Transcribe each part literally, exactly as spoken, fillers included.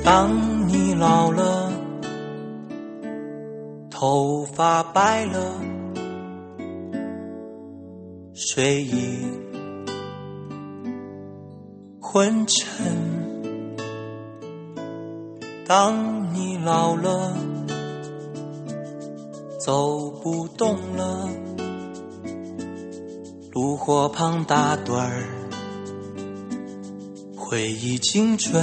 当你老了，头发白了，睡意昏沉。当你老了，走不动了，炉火旁打盹儿，回忆精准。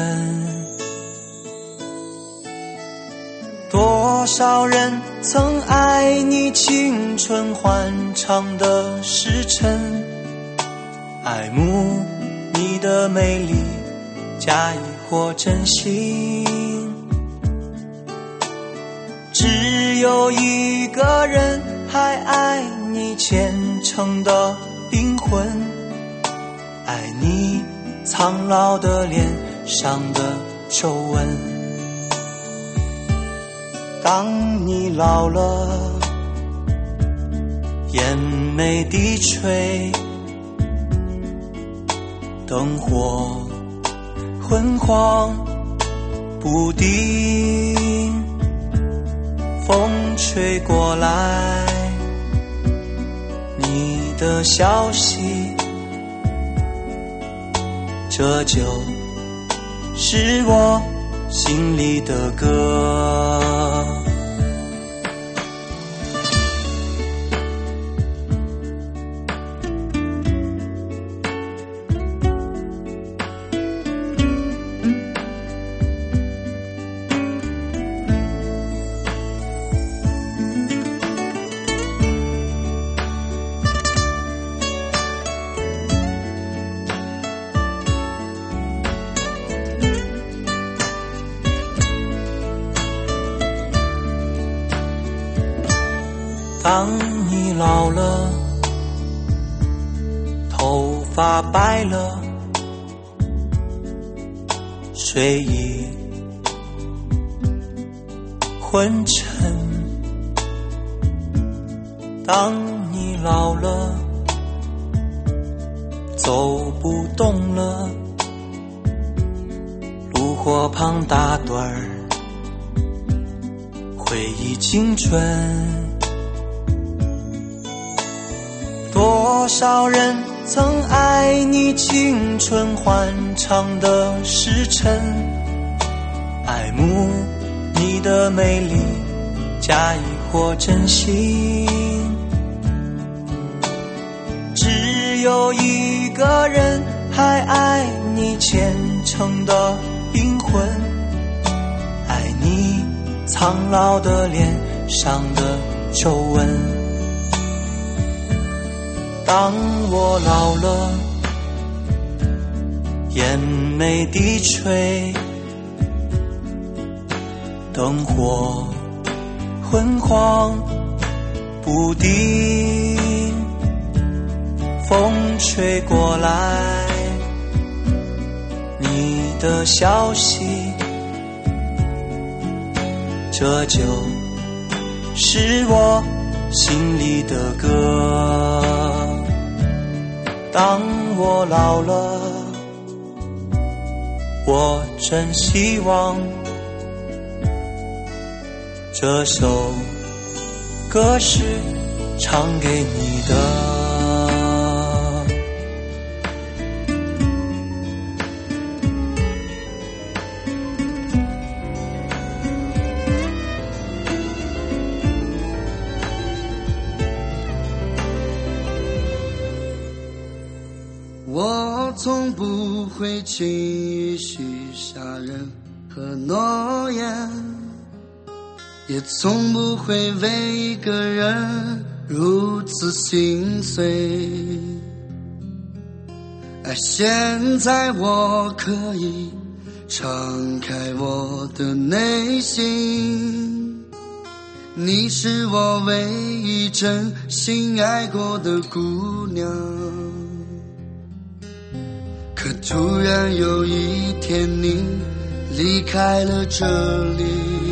多少人曾爱你青春欢畅的时辰，爱慕你的美丽，假意或真心。只有一个人还爱你虔诚的灵魂，爱你苍老的脸上的皱纹。当你老了，眼眉低垂，灯火昏黄不定，风吹过来你的消息，这就是我心里的歌。当你老了，头发白了，睡意昏沉。当你老了，走不动了，炉火旁打盹儿，回忆精准。多少人曾爱你青春欢畅的时辰，爱慕你的美丽，假意或真心。只有一个人还爱你虔诚的灵魂，爱你苍老的脸上的皱纹。当我老了，眼眉低垂，灯火昏黄不定，风吹过来你的消息，这就是我心里的歌。当我老了，我真希望这首歌是唱给你的。 我从不会轻易许下任何诺言，也从不会为一个人如此心碎。而现在我可以敞开我的内心，你是我唯一真心爱过的姑娘。可突然有一天你离开了这里，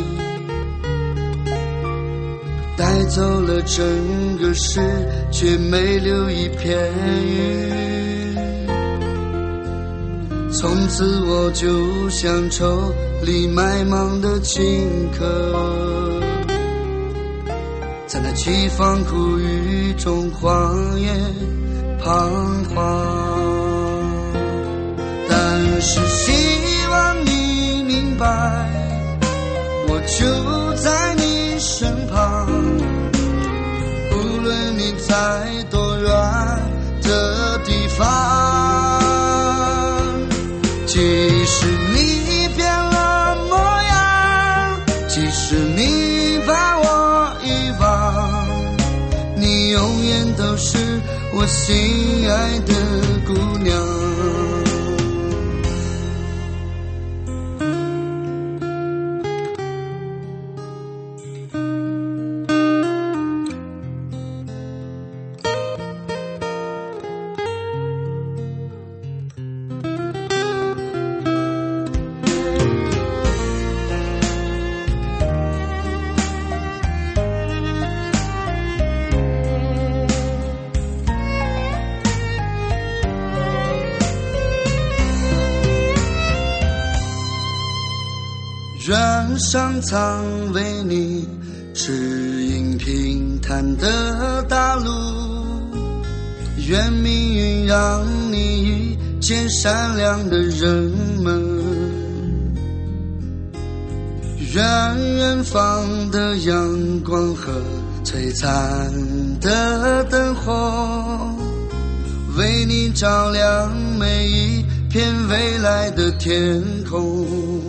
带走了整个世界，没留一片云。 从此我就像愁里埋芒的青稞，在那凄风苦雨中荒野彷徨。但是希望你明白，我就在你身旁，无论你在多远的地方，即使你变了模样，即使你把我遗忘，你永远都是我心爱的姑娘。愿上苍为你指引平坦的大路，愿命运让你遇见善良的人们，愿远方的阳光和璀璨的灯火为你照亮每一片未来的天空。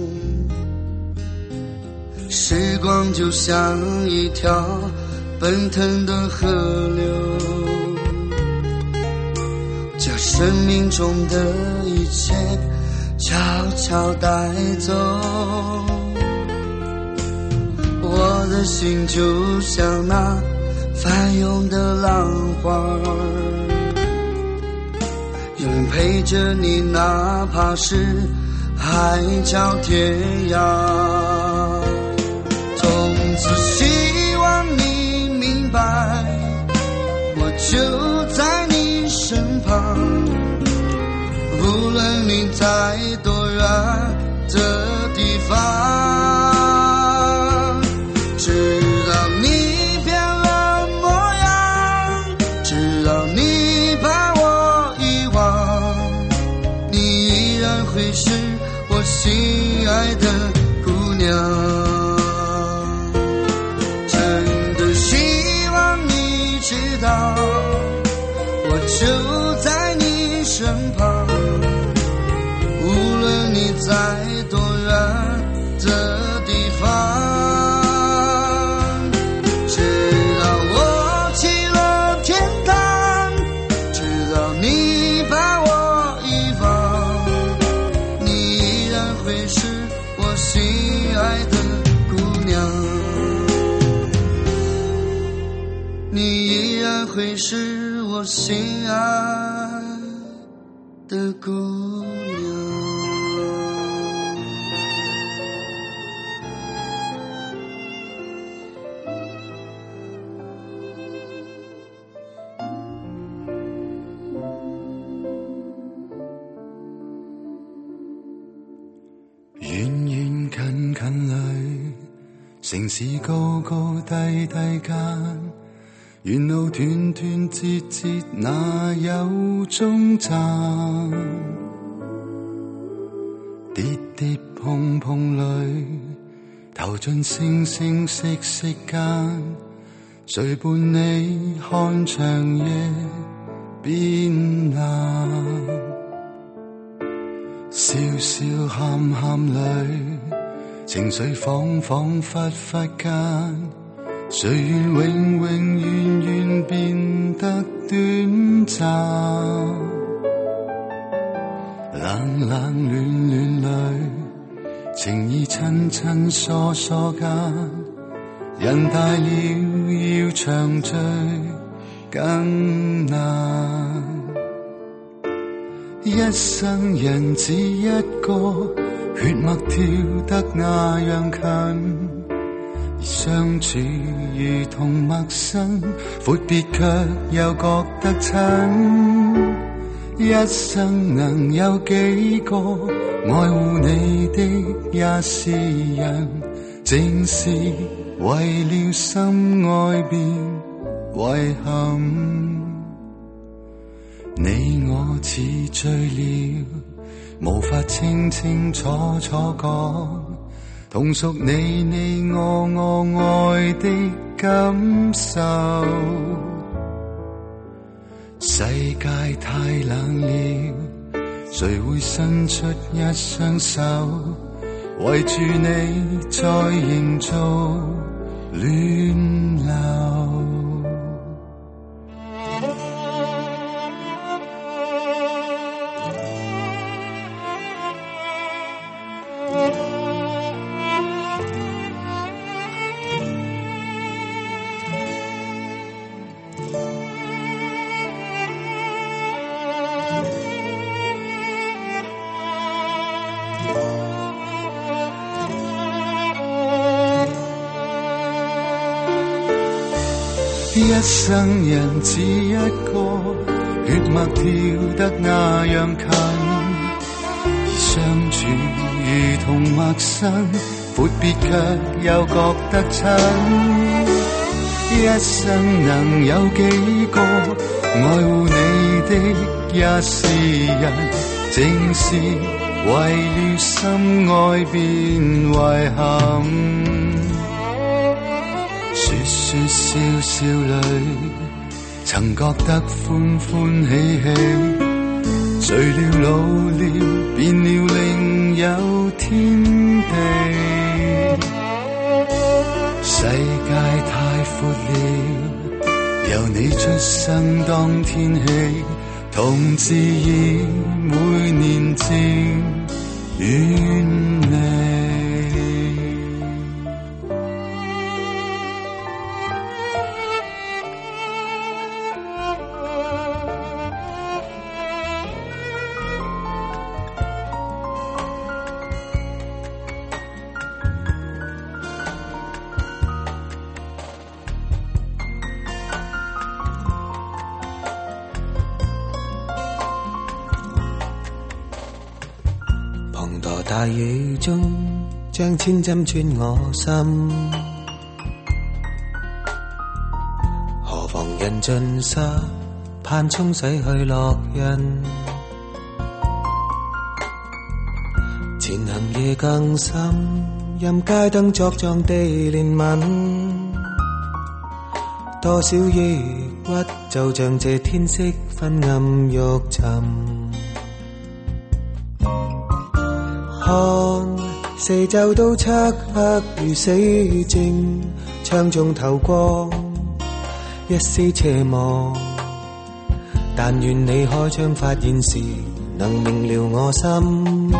时光就像一条奔腾的河流，将生命中的一切悄悄带走。我的心就像那翻涌的浪花，永远陪着你，哪怕是海角天涯。从此希望你明白，我就在你身旁，无论你在多远的地方，直到你变了模样，直到你把我遗忘，你依然会是我心爱的姑娘。我就在你身旁，无论你在多远的地方，直到我起了天堂，直到你把我遗忘，你依然会是我心爱的姑娘，你依然会是我心爱的姑娘。 遠遠近近裏，城市高高低低間，沿路斷斷節節，哪有終站？跌跌碰碰裏，投進聲聲息息間，誰伴你看長夜變藍？笑笑喊喊裏，情緒恍恍惚惚間，誰願永永遠遠變得短暫？冷冷暖暖裏，情意親親疏疏間，人大了要長聚更難。一生人只一個，血脈跳得那樣近，而相處如同陌生，闊別卻又覺得親。 一生能有幾個愛護你的也是人，正是為了心愛便遺憾。你我似醉了，無法清清楚楚講，同屬你你我我愛的感受。世界太冷了，誰會伸出一雙手，圍住你再營造暖流。一生人只一個，血脈跳得那樣近，相處如同陌生，闊別卻又覺得親。一生能有幾個愛護你的也是人，正是為了心愛便遺憾。說說笑笑裏，曾覺得歡歡喜喜，誰料老了變了另有天地。世界太闊了，由你出生當天起，同自然每年漸遠離。 大雨中將千針穿我心，何妨人盡失，盼沖洗去烙印。前行夜更深，任街燈作狀地憐憫，多少抑鬱就像這天色昏暗欲沉。看四周都漆黑如死靜，窗中透光一絲斜望，但願你開窗發現時能明了我心。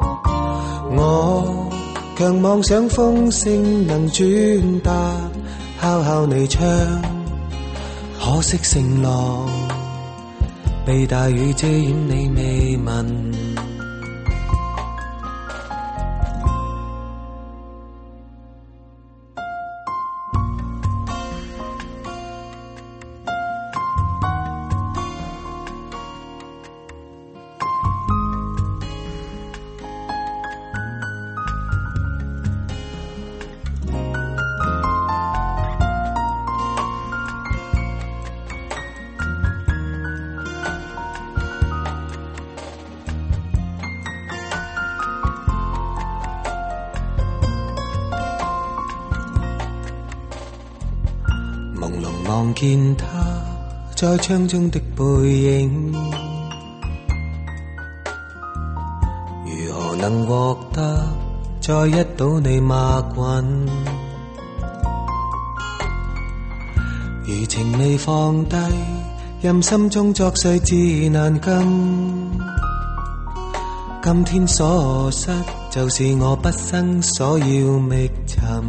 我強妄想風聲能轉達，敲敲你窗，可惜聲浪被大雨遮掩，你未聞。朦朧望見他在窗中的背影，如何能獲得再一睹你馬棍？餘情未放低，任心中作碎至難禁。今天所失，就是我畢生所要覓尋。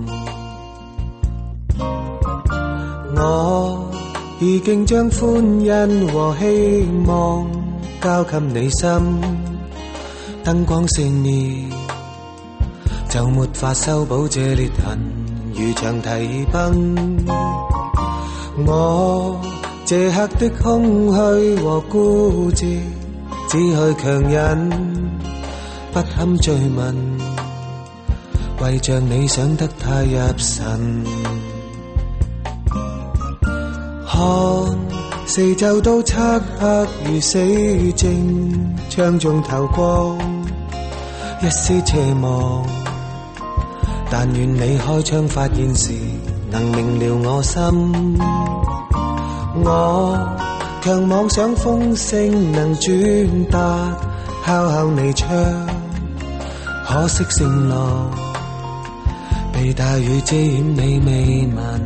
我已經將歡欣和希望交給你心，燈光熄滅就沒法修補這裂痕，如長堤崩。我这刻的空虚和孤寂，只去强忍，不堪追问，为着你想得太入神。看四周都漆黑如死症，窗中透光，一丝奢望。但願你開窗發現時，能明了我心。我強妄想風聲能轉達，敲敲你窗，可惜聲浪被大雨遮掩，你未聞。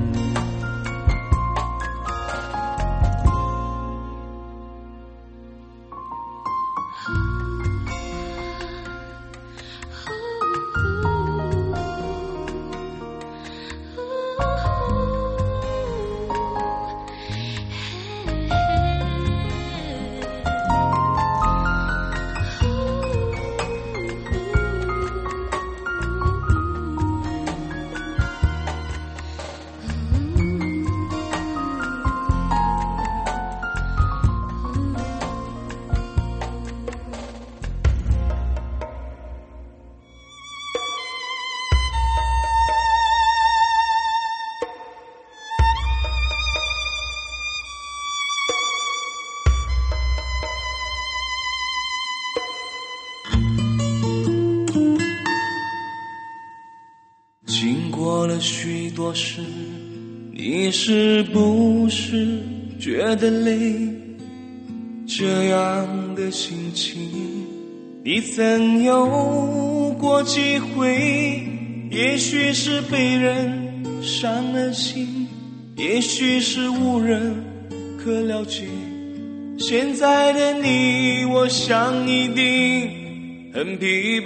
经过了许多事，你是不是觉得累？这样的心情，你曾有过机会？也许是被人伤了心，也许是无人可了解。现在的你，我想一定很疲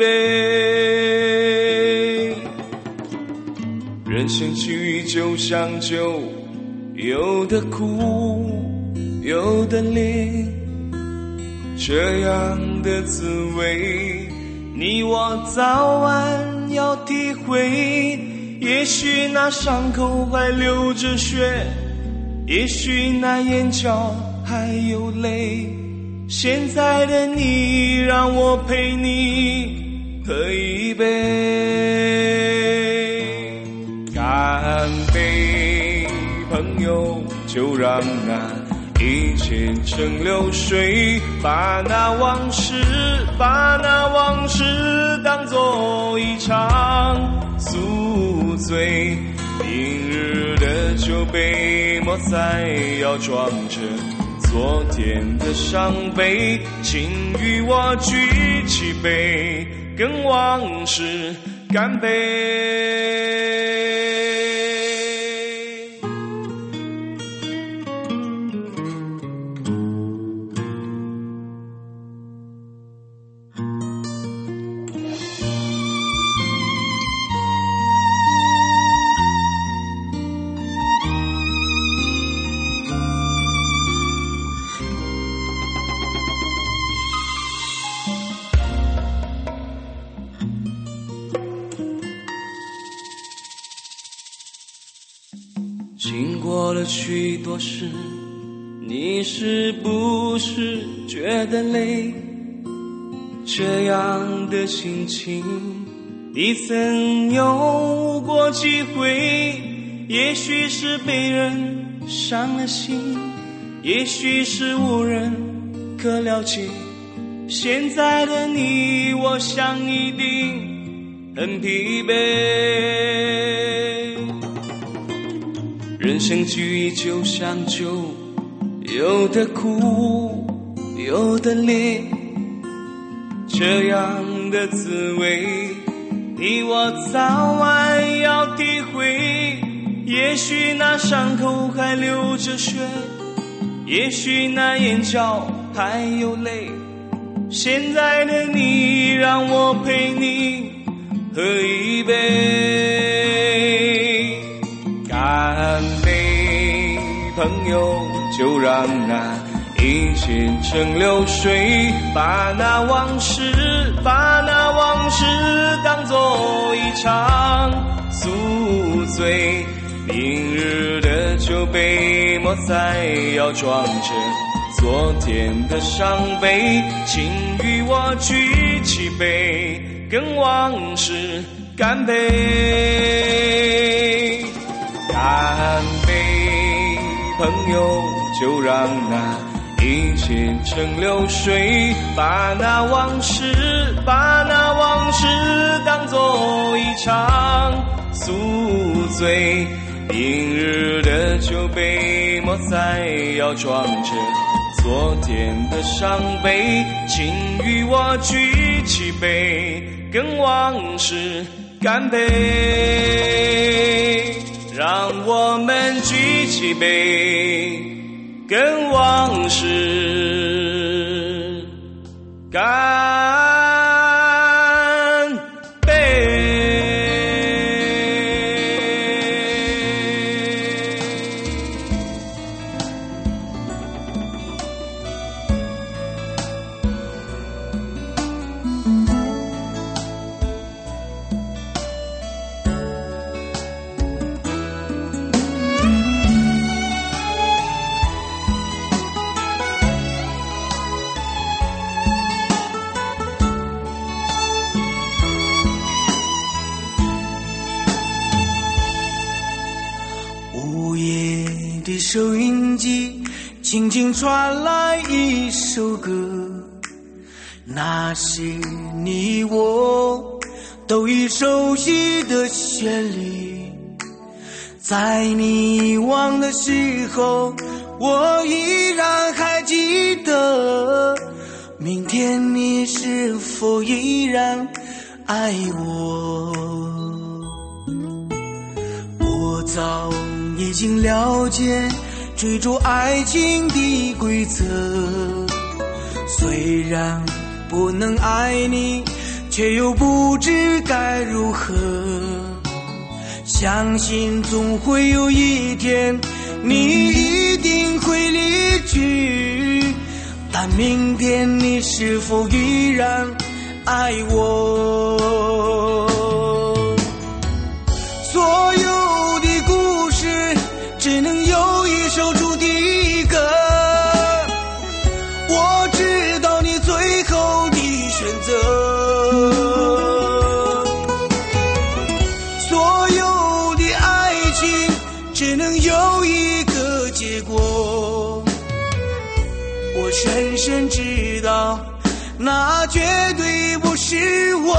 惫。人生际遇就像酒，有的苦，有的烈，这样的滋味，你我早晚要体会。也许那伤口还流着血，也许那眼角还有泪。现在的你，让我陪你喝一杯。干杯，朋友，就让那一切成流水，把那往事，把那往事当作一场宿醉。明日的酒杯莫再要装着昨天的伤悲，请与我举起杯，跟往事干杯。经过了许多事，你是不是觉得累？这样的心情，你曾有过机会？也许是被人伤了心，也许是无人可了解。现在的你，我想一定很疲惫。人生际遇就像酒，有的苦，有的烈，这样的滋味，你我早晚要体会。也许那伤口还流着血，也许那眼角还有泪。现在的你，让我陪你喝一杯。干杯，朋友，就让那一切成流水，把那往事，把那往事当作一场宿醉。明日的酒杯莫莫再要装着昨天的伤悲，请与我举起杯，跟往事干杯。干杯，朋友，就让那一切成流水，把那往事，把那往事当作一场宿醉。明日的酒杯，莫再要装着昨天的伤悲，请与我举起杯，跟往事干杯。让我们举起杯，跟往事干杯。 收音机轻轻传来一首歌，那是你我都已熟悉的旋律。在你遗忘的时候，我依然还记得。明天你是否依然爱我？我早已经了解追逐爱情的规则，虽然不能爱你，却又不知该如何。相信总会有一天，你一定会离去，但明天你是否依然爱我？所有的故事只能有一首主题歌，我知道你最后的选择。所有的爱情只能有一个结果，我深深知道那绝对不是我。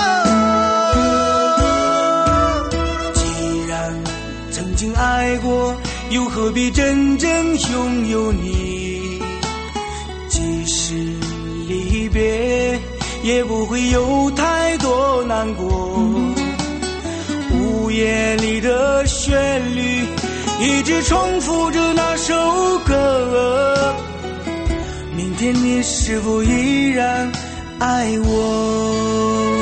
既然曾经爱过，又何必真正拥有你？即使离别，也不会有太多难过。午夜里的旋律一直重复着那首歌，明天你是否依然爱我？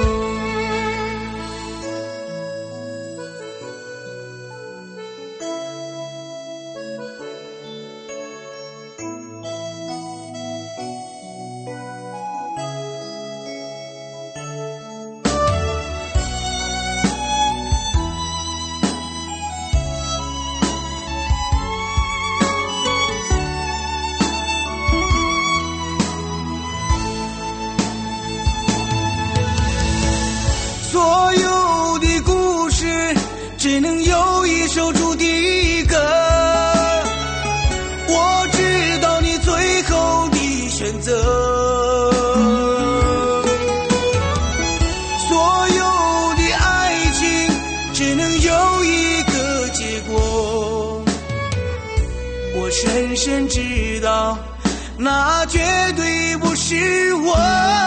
所有的故事只能有一首主题歌，我知道你最后的选择。所有的爱情只能有一个结果，我深深知道那绝对不是我。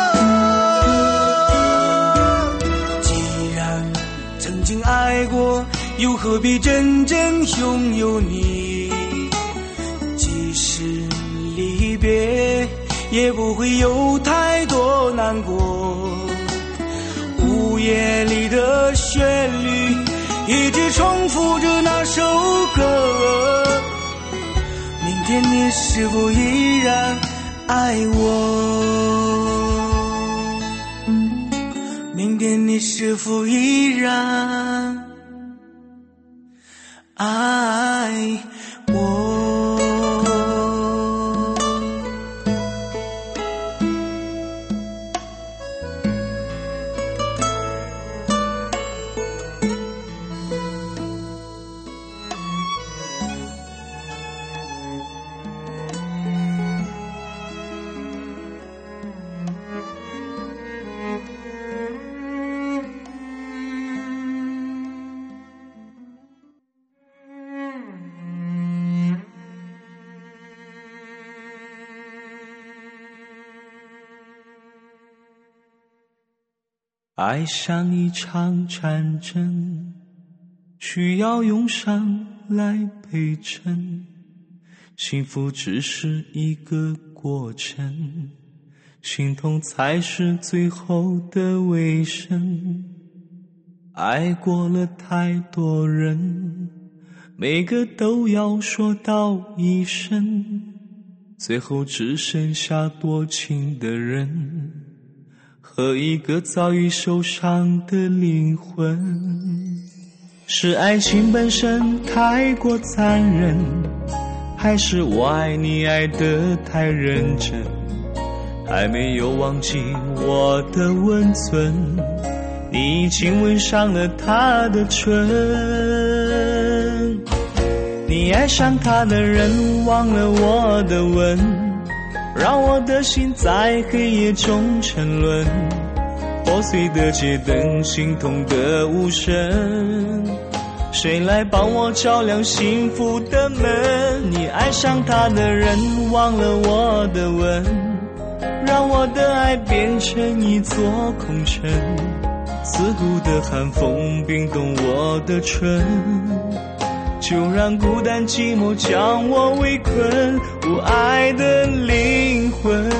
曾经爱过，又何必真正拥有你？即使离别，也不会有太多难过。午夜里的旋律一直重复着那首歌，明天你是否依然爱我？明天你是否依然爱我？ 爱像一场战争，需要用伤来陪衬，幸福只是一个过程，心痛才是最后的尾声。爱过了太多人，每个都要说道一声，最后只剩下多情的人和一个早已受伤的灵魂。是爱情本身太过残忍，还是我爱你爱得太认真，还没有忘记我的温存，你已经吻上了他的唇。你爱上他的人忘了我的吻，让我的心在黑夜中沉沦，破碎的街灯，心痛的无声，谁来帮我照亮幸福的门？你爱上他的人忘了我的吻，让我的爱变成一座空城，刺骨的寒风冰冻我的唇，就让孤单寂寞将我围困，无爱的灵魂。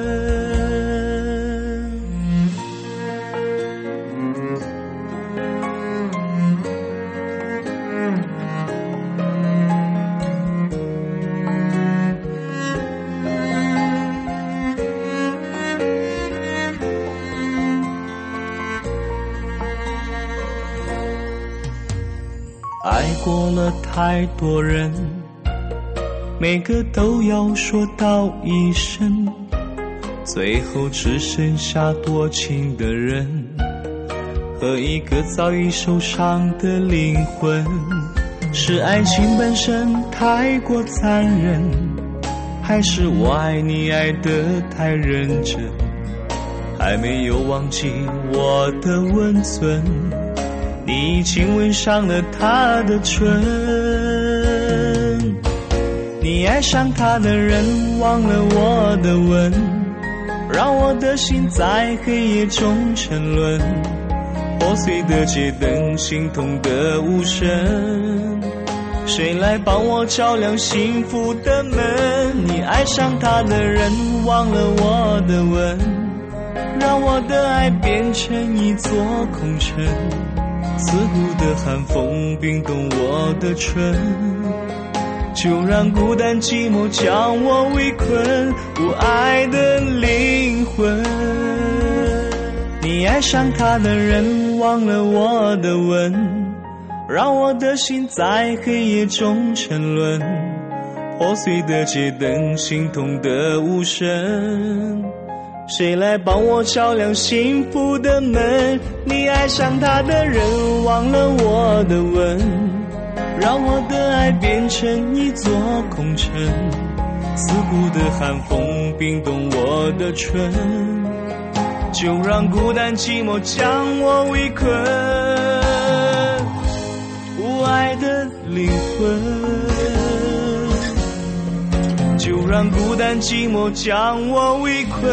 爱过了太多人，每个都要说道一声，最后只剩下多情的人和一个早已受伤的灵魂。是爱情本身太过残忍，还是我爱你爱得太认真，还没有忘记我的温存，你已经吻上了他的唇。你爱上他的人忘了我的吻，让我的心在黑夜中沉沦，破碎的街灯，心痛的无声，谁来帮我照亮幸福的门？你爱上他的人忘了我的吻，让我的爱变成一座空城，刺骨的寒风冰冻我的唇，就让孤单寂寞将我围困，无爱的灵魂。你爱上他的人忘了我的吻，让我的心在黑夜中沉沦，破碎的街灯，心痛的无声，谁来帮我照亮幸福的门？你爱上他的人忘了我的吻，让我的爱变成一座空城，刺骨的寒风冰冻我的唇，就让孤单寂寞将我围困，无爱的灵魂，就让孤单寂寞将我围困，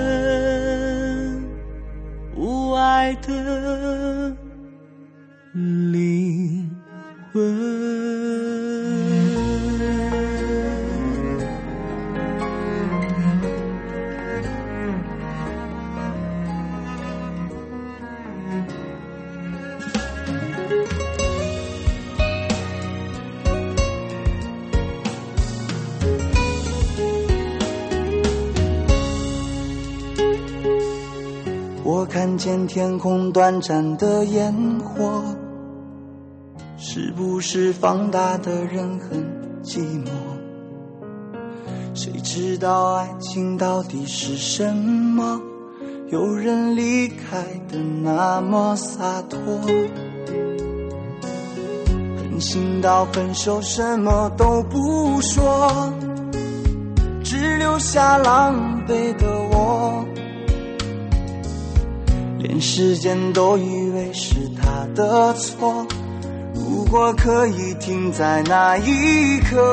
无爱的灵魂。 我看见天空短暂的烟火，是不是放大的人很寂寞？谁知道爱情到底是什么？有人离开的那么洒脱，狠心到分手什么都不说，只留下狼狈的我，连时间都以为是他的错，如果可以停在那一刻，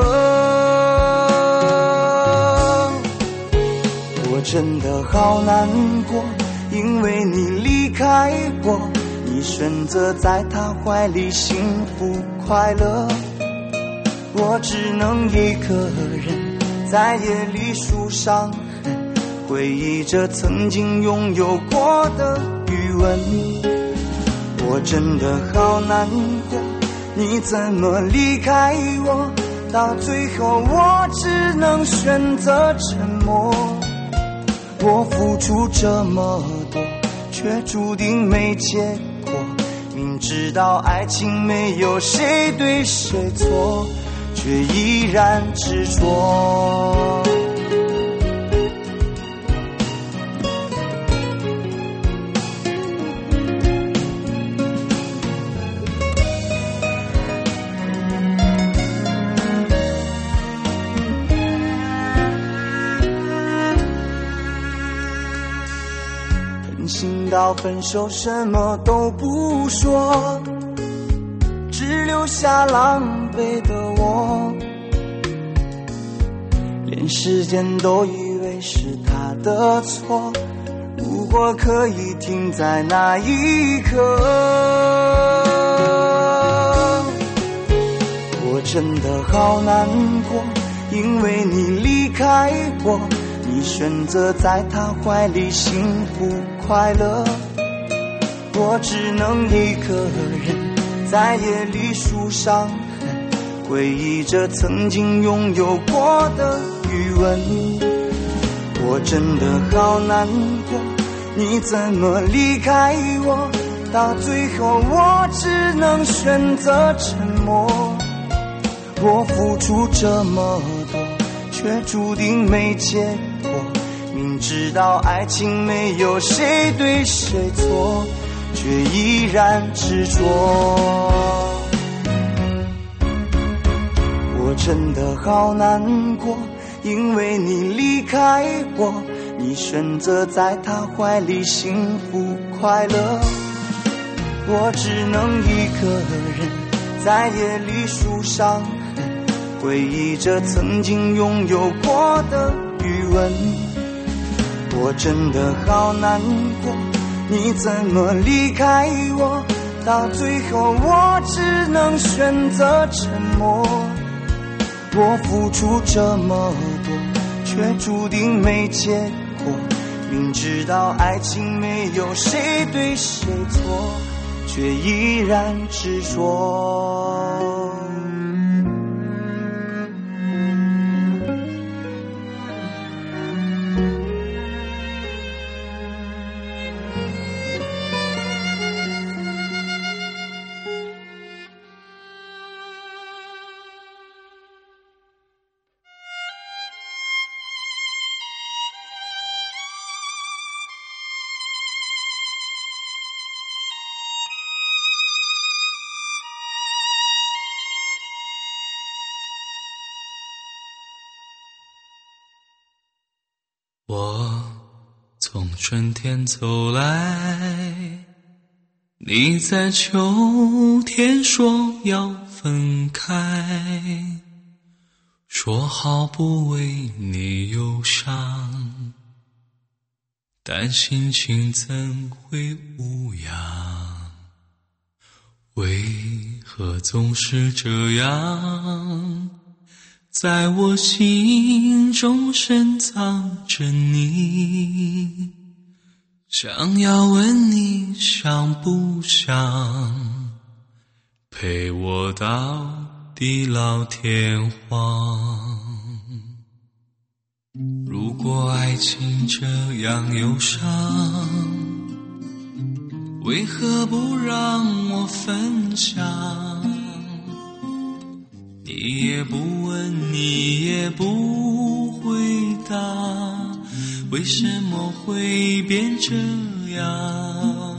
我真的好难过，因为你离开开我，你选择在他怀里幸福快乐，我只能一个人在夜里数伤痕，回忆着曾经拥有过的余温。我真的好难过，你怎么离开我，到最后我只能选择沉默。我付出这么多，却注定没结果，明知道爱情没有谁对谁错，却依然执着。心到分手什么都不说，只留下狼狈的我，连时间都以为是他的错，如果可以停在那一刻。我真的好难过，因为你离开我，你选择在他怀里幸福快乐，我只能一个人在夜里数伤痕，回忆着曾经拥有过的余温。我真的好难过，你怎么离开我，到最后我只能选择沉默。我付出这么多，却注定没结果，明知道爱情没有谁对谁错，却依然执着。我真的好难过，因为你离开我，你选择在他怀里幸福快乐，我只能一个人在夜里数伤痕，回忆着曾经拥有过的余温。我真的好难过，你怎么离开我，到最后我只能选择沉默。我付出这么多，却注定没结果，明知道爱情没有谁对谁错，却依然执着。 我从春天走来，你在秋天说要分开，说好不为你忧伤，但心情怎会无恙？为何总是这样，在我心中深藏着你，想要问你想不想陪我到地老天荒。如果爱情这样忧伤，为何不让我分享？你也不问，你也不回答，为什么会变这样？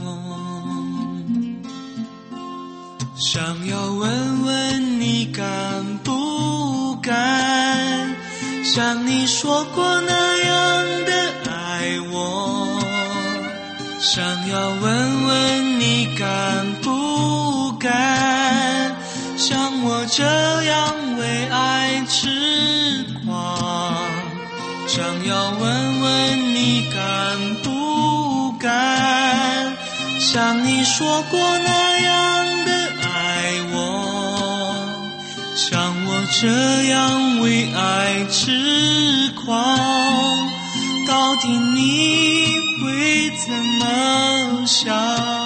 想要问问你敢不敢，像你说过那样的爱我。想要问问你敢不敢，像我这样为爱痴狂。想要问问你敢不敢， 像你说过那样的爱我，像我这样为爱痴狂，到底你会怎么想？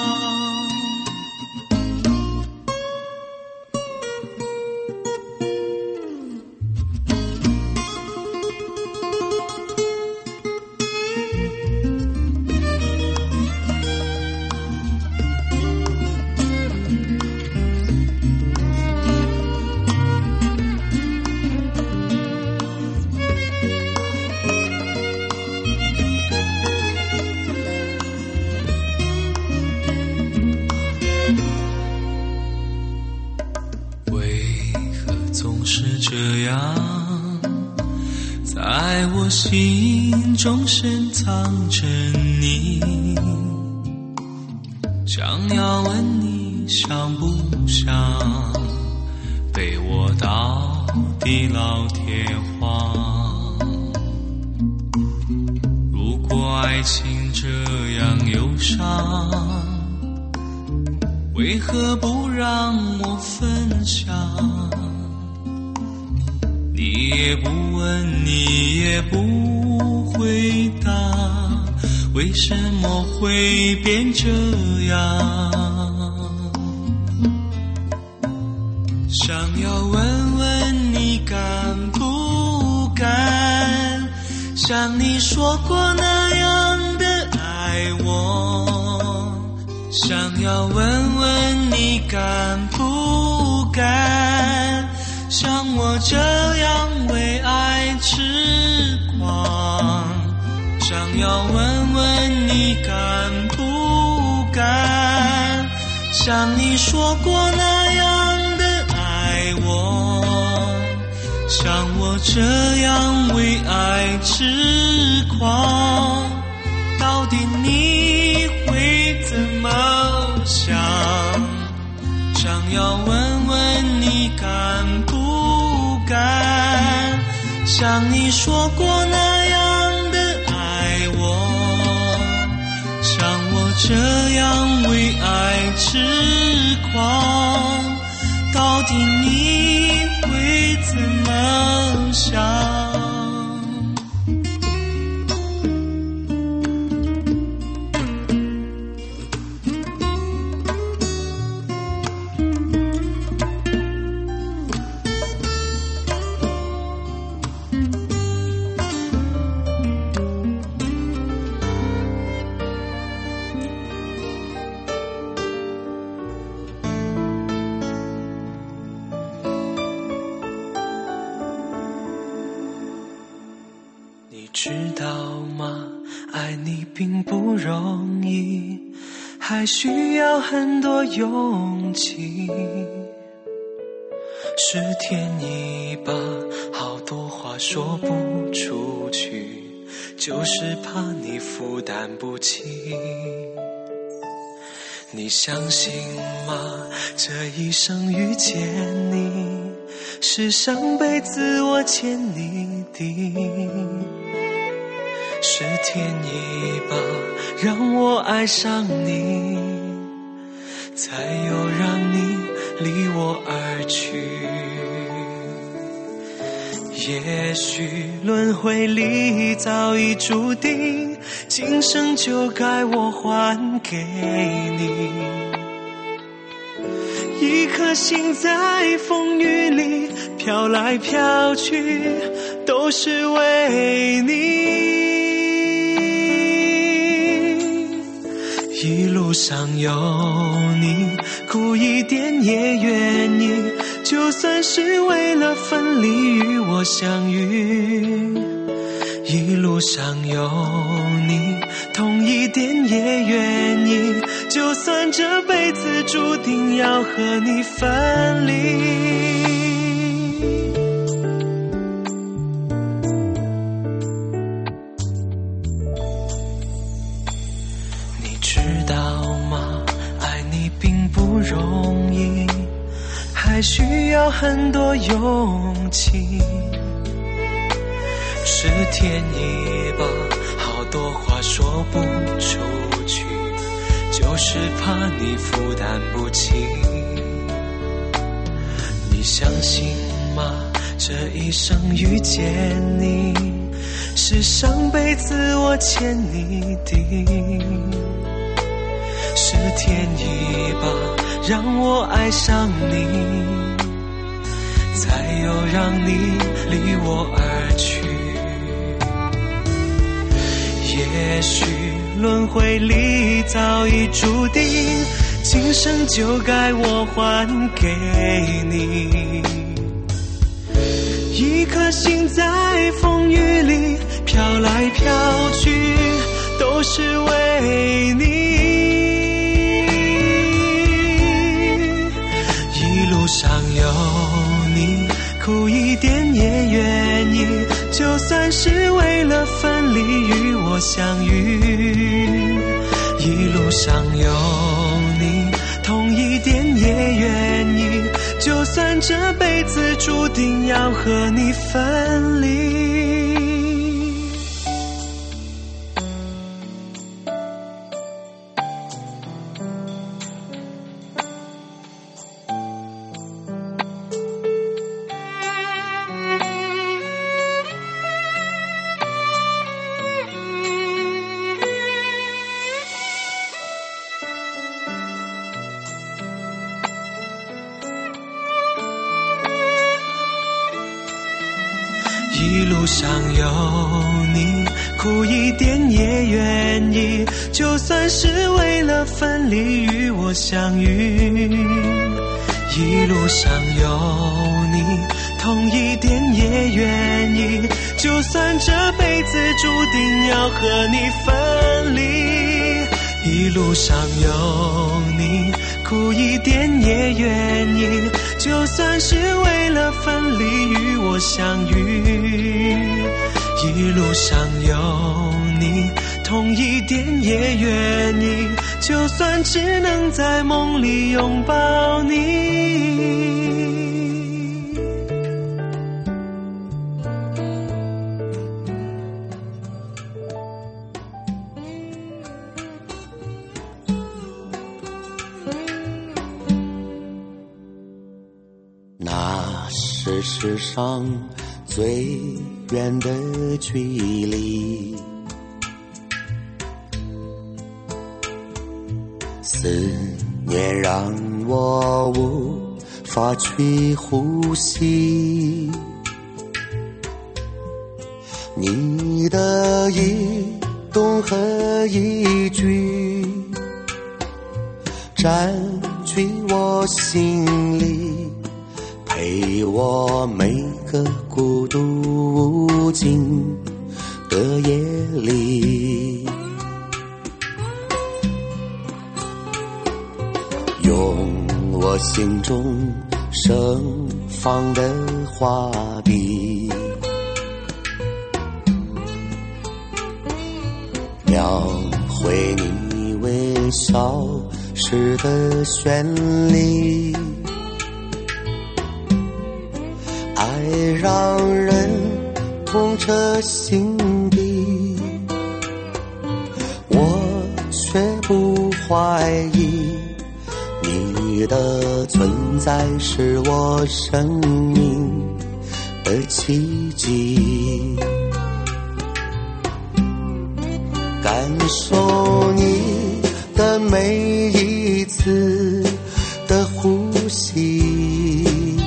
在我心中深藏着你，想要问你想不想陪我到地老天荒。如果爱情这样忧伤，为何不让我分享？你也不问，你也不回答，为什么会变这样？想要问问你敢不敢，像你说过那样的爱我，想要问问你敢不敢，像我这样为爱痴狂，想要问问你敢不敢，像你说过那样的爱我，像我这样为爱痴狂，到底你会怎么想？想要问问你敢不敢，像你说过那样的爱我，像我这样为爱痴狂，到底你会怎么想？知道吗？爱你并不容易，还需要很多勇气。是天意吧，好多话说不出去，就是怕你负担不起。你相信吗？这一生遇见你，是上辈子我欠你的。是天意吧，让我爱上你，才有让你离我而去。也许轮回里早已注定，今生就该我还给你。一颗心在风雨里飘来飘去，都是为你。一路上有你，苦一点也愿意，就算是为了分离与我相遇。一路上有你，痛一点也愿意，就算这辈子注定要和你分离。还需要很多勇气，是天意吧，好多话说不出去，就就是怕你负担不起。你相信吗？这一生遇见你，是上辈子我欠你的，是天意吧，让我爱上你，才有让你离我而去。也许轮回里早已注定，今生就该我还给你。一颗心在风雨里飘来飘去，都是为你。一路上有你，苦一点也愿意，就算是为了分离与我相遇。一路上有你，痛一点也愿意，就算这辈子注定要和你分离。一路上有你，苦一点也愿意，就算是为了分离与我相遇。一路上有你，痛一点也愿意，就算这辈子注定要和你分离。一路上有你，苦一点也愿意，就算是为了分离与我相遇。一路上有你，痛一点也愿意，就算只能在梦里拥抱你。 那是世上最远的距离，思念让我无法去呼吸，你的一动和一举占据我心里，陪我每个孤独无尽的夜里，用我心中盛放的画笔，描绘你微笑时的绚丽。爱让人痛彻心底，我却不怀疑，你的存在是我生命的奇迹。感受你的每一次的呼吸，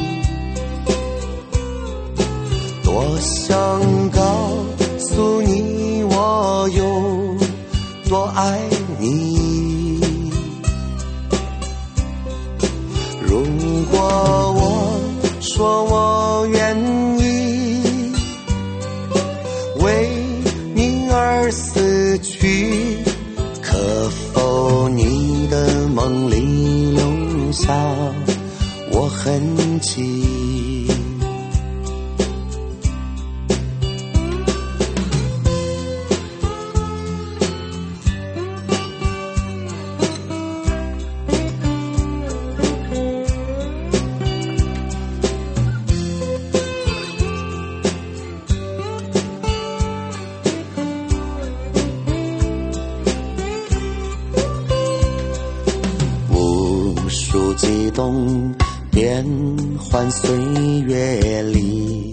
多想告诉你我有多爱你。如果我说我愿意为你而死去，可否你的梦里留下我痕迹？ 激动，变幻岁月里，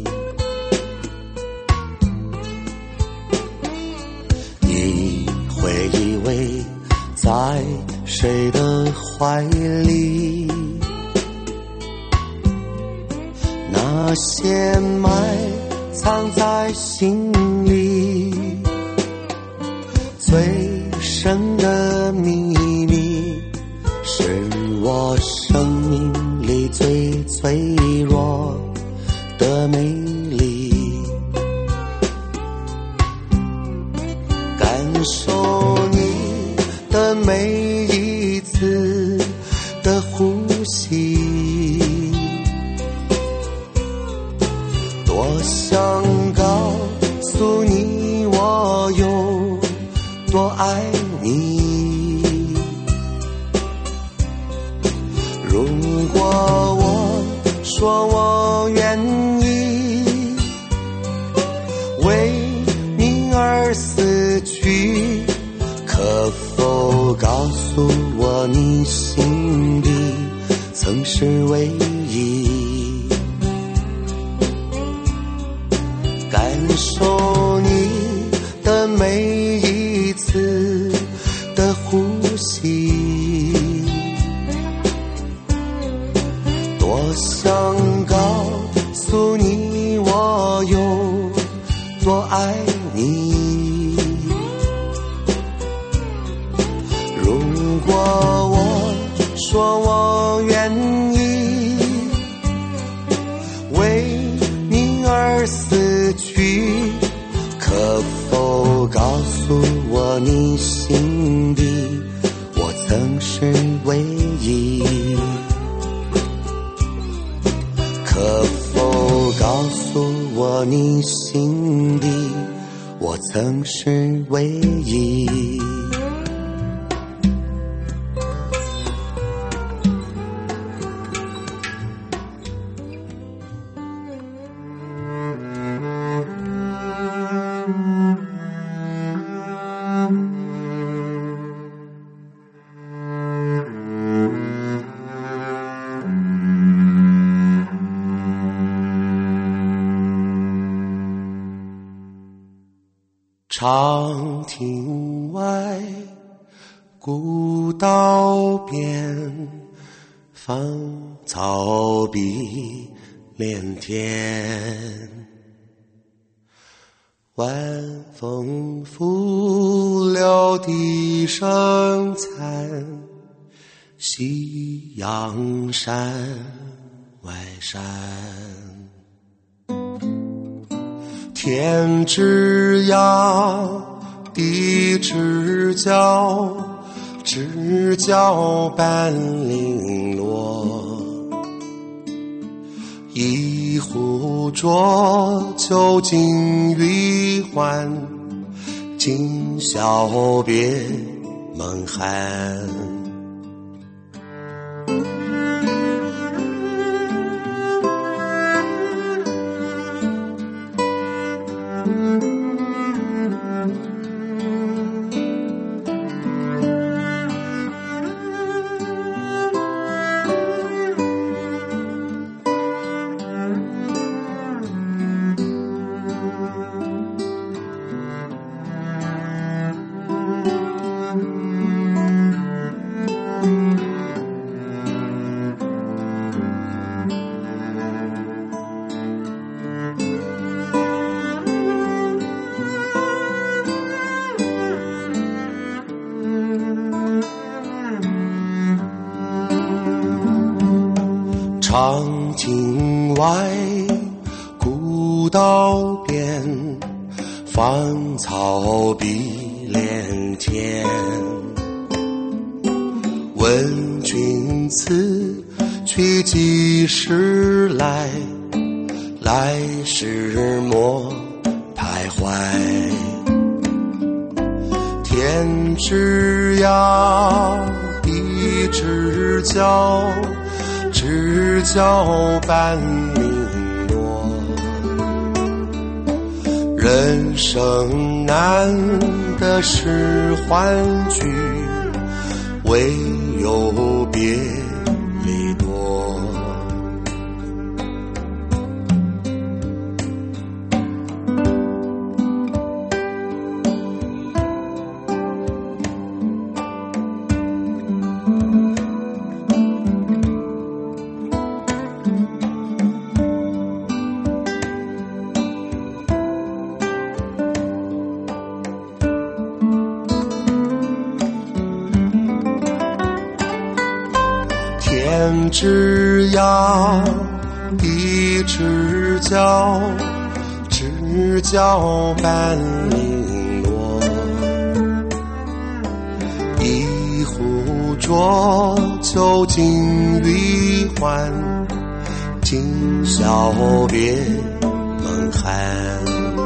你会以为在谁的怀里，那些埋藏在心里最深的秘密，是我生命里最脆弱的美丽。感受你的每一次的呼吸，多想告诉你我有多爱你。如果我说我愿意为你而死去，可否告诉我你心底曾是唯一？感受你的每一次的呼吸，多想告诉你我有多爱你。如果我说我愿意为你而死去，可否告诉我你心底我曾是唯一？可否告诉我你心底我曾是唯一？长亭外，古道边，芳草碧连天。晚风拂柳笛声残，夕阳山外山。天之涯，地之角，知交半零落。一壶浊酒尽余欢，今宵别梦寒。长亭外，古道边，芳草碧连天。问君此去几时来？来时莫徘徊。天之涯，地之角，知交半零落。人生难的是欢聚，唯有别里多。天之涯，地之角，知交半零落。一壶浊酒尽余欢，今宵别梦寒。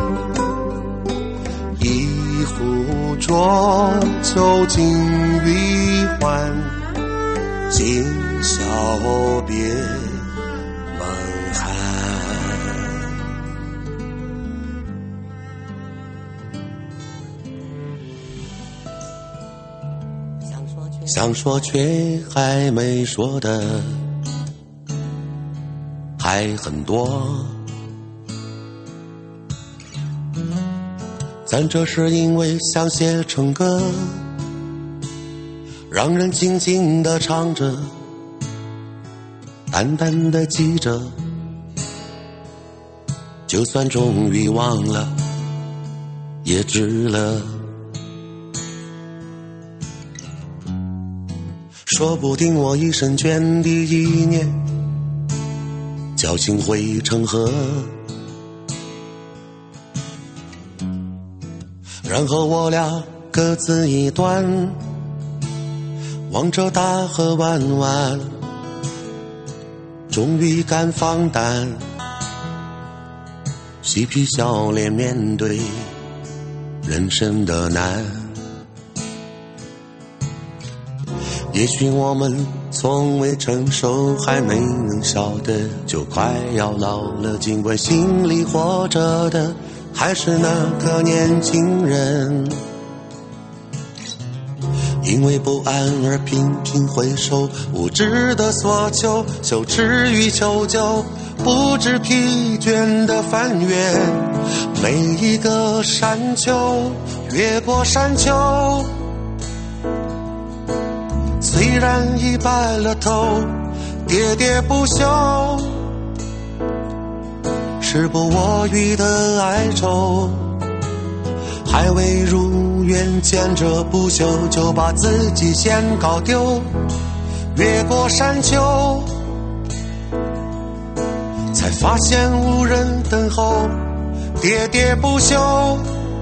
一壶浊酒尽余欢，今宵别梦寒。想说却还没说的还很多，咱这是因为想写成歌，让人静静地唱着，淡淡地记着，就算终于忘了也值了。说不定我一生涓滴一念，侥幸汇成河，然后我俩各自一端，望着大河弯弯，终于敢放胆，嬉皮笑脸面对人生的难。也许我们从未成熟，还没能晓得，就快要老了，尽管心里活着的还是那个年轻人。因为不安而频频回首，无知的索求，羞耻与求救，不知疲倦的翻越每一个山丘，越过山丘。虽然已白了头，喋喋不休，时不我予的哀愁，还未如愿见着不朽，就把自己先搞丢。越过山丘，才发现无人等候，喋喋不休，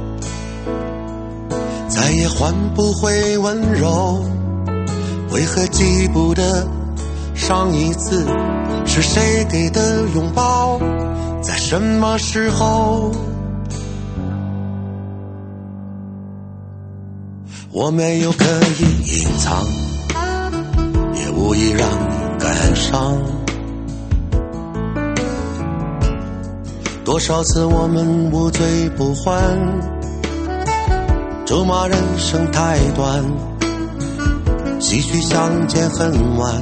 再也换不回温柔。为何记不得上一次是谁给的拥抱，在什么时候？我没有刻意隐藏，也无意让你感伤。多少次我们无醉不欢，咒骂人生太短，唏嘘相见恨晚，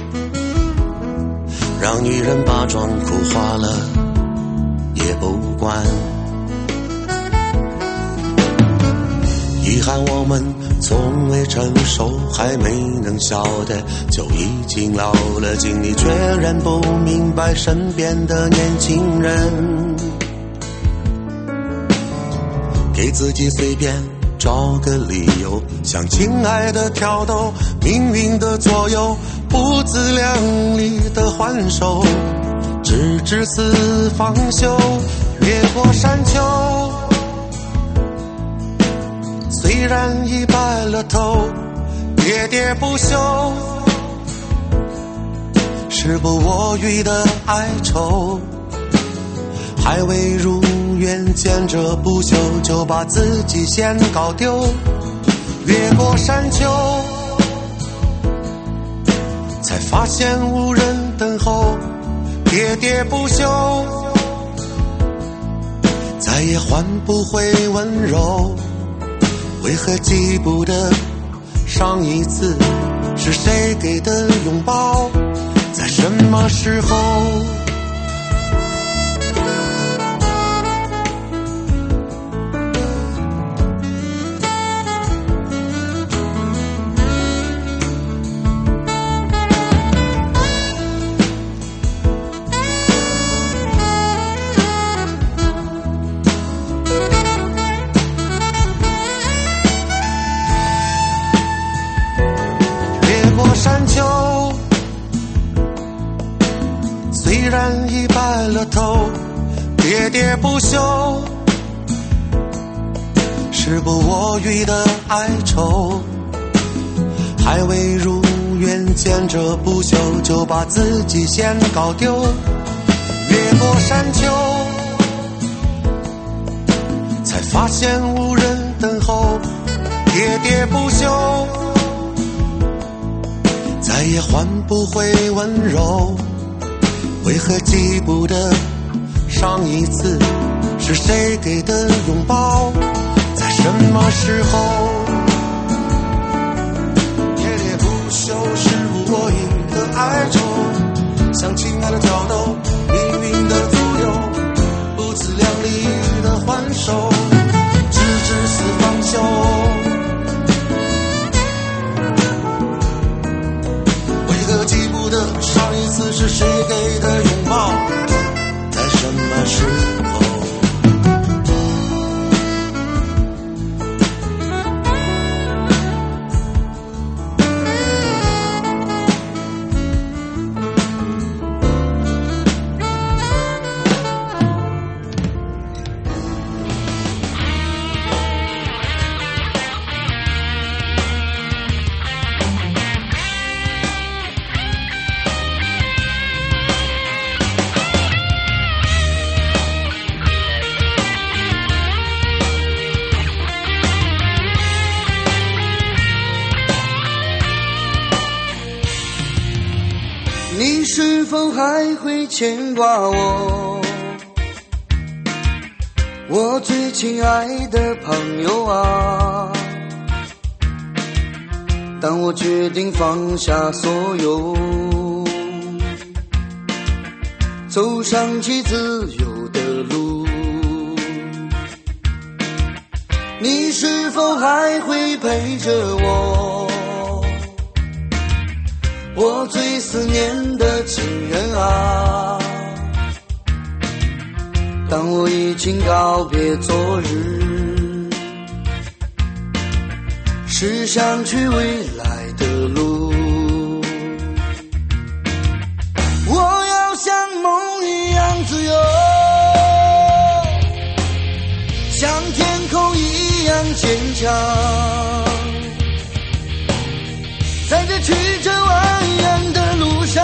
让女人把妆哭花了也不管。遗憾我们从未成熟，还没能晓得，就已经老了，经历却仍不明白身边的年轻人。给自己随便找个理由，向亲爱的挑逗，命运的左右，不自量力的还手，直至死方休。越过山丘，虽然已白了头，喋喋不休，时不我予的哀愁，还未如愿见着不朽，就把自己先搞丢。越过山丘，才发现无人等候，喋喋不休，再也换不回温柔。为何记不得上一次是谁给的拥抱， 在什么时候？山丘虽然已白了头，喋喋不休，时不我予的哀愁，还未如愿见着不朽，就把自己先搞丢。越过山丘，才发现无人等候，喋喋不休，再也换不回温柔。为何记不得上一次是谁给的拥抱？在什么时候？喋喋不休，时不我予的哀愁，像亲爱的挑逗，命运的左右，不自量力的还手，直至死方休。记不得上一次是谁给的拥抱，在什么时候？ 你是否还会牵挂我，我最亲爱的朋友啊？当我决定放下所有，走上去自由的路，你是否还会陪着我，我最思念的情人啊？当我已经告别昨日，驶上去未来的路，我要像梦一样自由，像天空一样坚强，在这曲折蜿蜒的路上，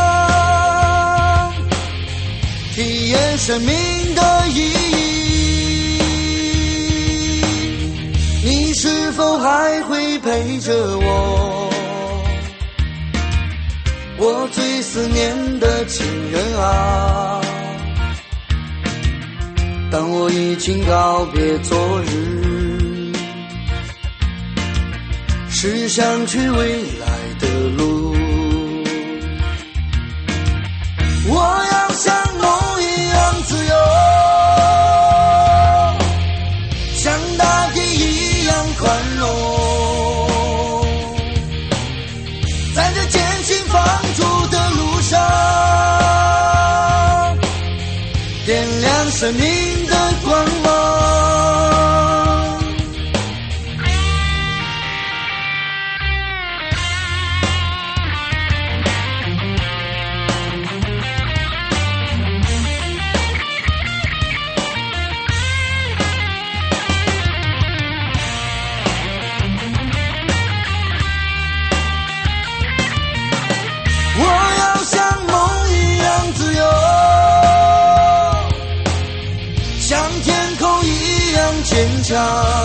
体验生命的意义。你是否还会陪着我，我最思念的情人啊？当我已经告别昨日，驶上去未来的路，我要像梦一样自由，像大地一样宽容，在这艰辛放逐的路上，点亮生命的光芒。坚强，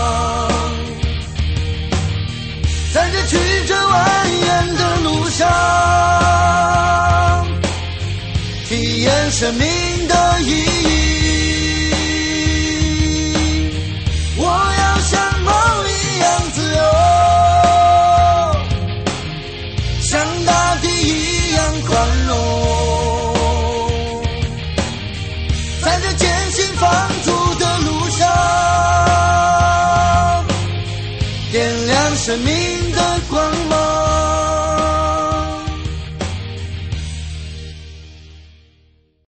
在这曲折蜿蜒的路上，体验生命的意义。我要像梦一样自由，像大地一样宽容，在这艰辛放逐的路上，点亮生命的光芒。